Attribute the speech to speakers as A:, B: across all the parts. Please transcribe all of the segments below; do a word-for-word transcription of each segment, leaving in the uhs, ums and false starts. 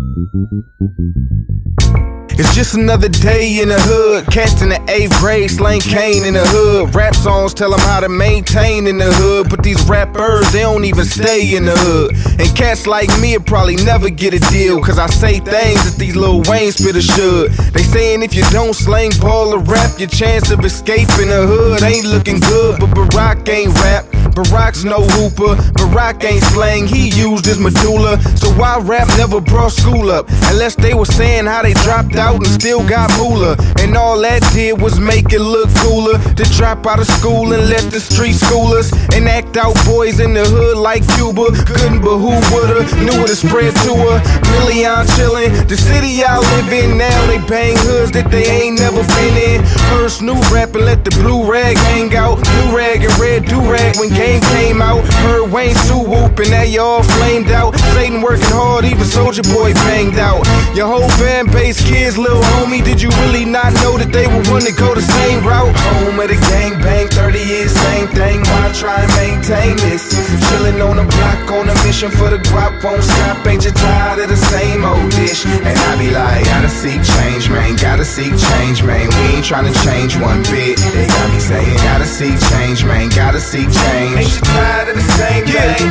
A: It's just another day in the hood. Cats in the eighth grade slang cane in the hood. Rap songs tell them how to maintain in the hood, but these rappers, they don't even stay in the hood. And cats like me will probably never get a deal, cause I say things that these Lil Wayne spitters should. They saying if you don't slang ball or rap, your chance of escaping the hood ain't looking good. But Barack ain't rap, Barack's no hooper, Barack ain't slang, he used his medulla. So why rap never brought school up, unless they were saying how they dropped out and still got moolah. And all that did was make it look cooler to drop out of school and let the street school us and act out boys in the hood like Cuba. Couldn't, but who would've knew it spread to a million chillin'. The city I live in now, they bang hoods that they ain't never been in. First new rap and let the blue rag hang out. Blue rag and red do-rag when game came out. Heard Wayne Sue whoop and now you all flamed out. Satan working hard, even Soulja Boy banged out. Your whole fan base kids, little homie, did you really not know that they would want to go the same route? Home of the gang bang, thirty years, same thing. Why try and maintain this? Chillin' on the block on a mission for the guap, won't stop. Ain't you tired of the same old dish? And I be like, gotta seek change, man, gotta seek change, man. We ain't tryna change one bit. They got me saying, gotta seek change, man, gotta seek change. Ain't you tired of the same thing?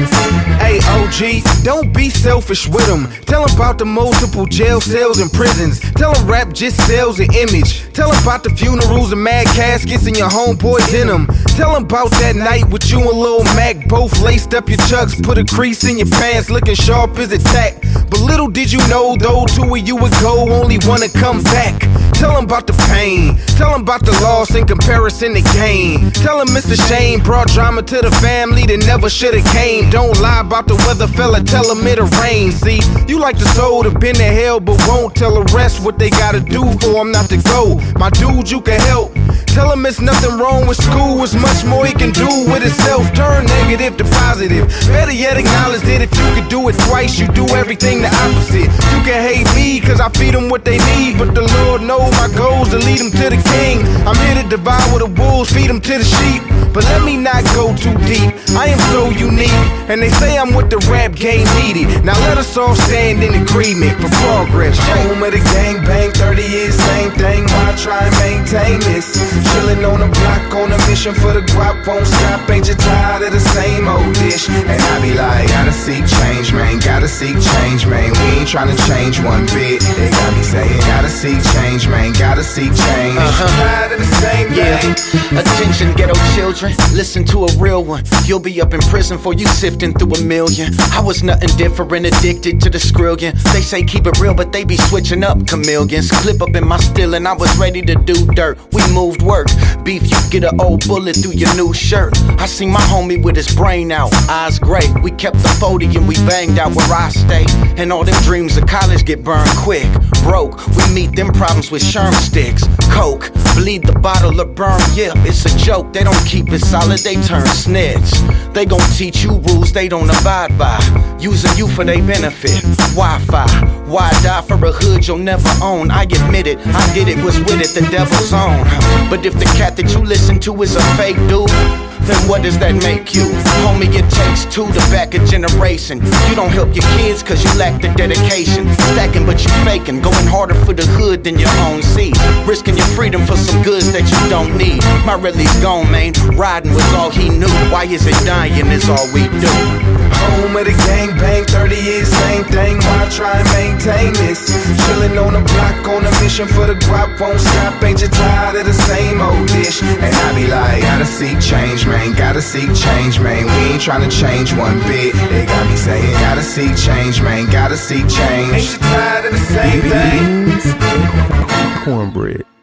A: Hey O G, don't be selfish with them. Tell them about the multiple jail cells and prisons. Tell them rap just sells an image. Tell them about the funerals and mad caskets and your homeboys in them. Tell them about that night with you and Lil Mac, both laced up your chucks, put a crease in your pants, looking sharp as a tack. But little did you know, though, two of you would go, only wanna come back. Tell them about the pain, tell them about the loss in comparison to gain. Tell them it's a shame, brought drama to the family that never should've came. Don't lie about the weather, fella, tell them it'll rain. See, you like the soul to been to hell, but won't tell the rest what they gotta do for them not to go. My dude, you can help. Tell him it's nothing wrong with school, it's much more he can do with himself. Turn negative to positive. Better yet, acknowledge that if you could do it twice, you do everything the opposite. You can hate me, cause I feed them what they need, but the Lord knows my goals to lead them to the king. I'm here to devour the wolves, feed them to the sheep. But let me not go too deep, I am so unique. And they say I'm what the rap game needed. Now let us all stand in agreement for progress. Home of the gang bang, thirty years, same thing. Why try and maintain this? Chillin' on the block on a mission for the guap, won't stop. Ain't you tired of the same old dish? And I be like, gotta seek change, man, gotta seek change, man. We ain't tryna change one bit. They got me saying, gotta seek change, man, gotta seek change. Uh-huh. Tired of the same thing.
B: Yeah. Attention, ghetto children, listen to a real one. You'll be up in prison for you sifting through a million. I was nothing different, addicted to the skrillion. They say keep it real, but they be switching up chameleons. Clip up in my still and I was ready to do dirt. We moved work. Beef, you get an old bullet through your new shirt. I seen my homie with his brain out, eyes gray. We kept the forty and we banged out where I stay. And all them dreams of college get burned quick. Broke, we meet them problems with sherm sticks. Coke, bleed the bottle or burn, yeah, it's a joke. They don't keep it solid, they turn snitch. They gon' teach you rules they don't abide by, using you for their benefit. Wi-Fi, why die for a hood you'll never own? I admit it, I did it, was with it, the devil's own. But if the cat that you listen to is a fake dude, then what does that make you? Homie, it takes two to back a generation. You don't help your kids cause you lack the dedication. Stacking but you faking, going harder for the hood than your own seed. Risking your freedom for some goods that you don't need. My really's gone, man, riding was all he knew. Why is it dying is all we do.
A: Home of the gang bang, thirty years, same thing. Why try and maintain this? Chillin' on the block on a mission for the guap, won't stop. Ain't you tired of the same old dish? And I be like, gotta seek change, man, gotta seek change, man. We ain't tryna change one bit. They got me saying, gotta seek change, man, gotta seek change. Ain't you tired of the same thing?
C: Cornbread.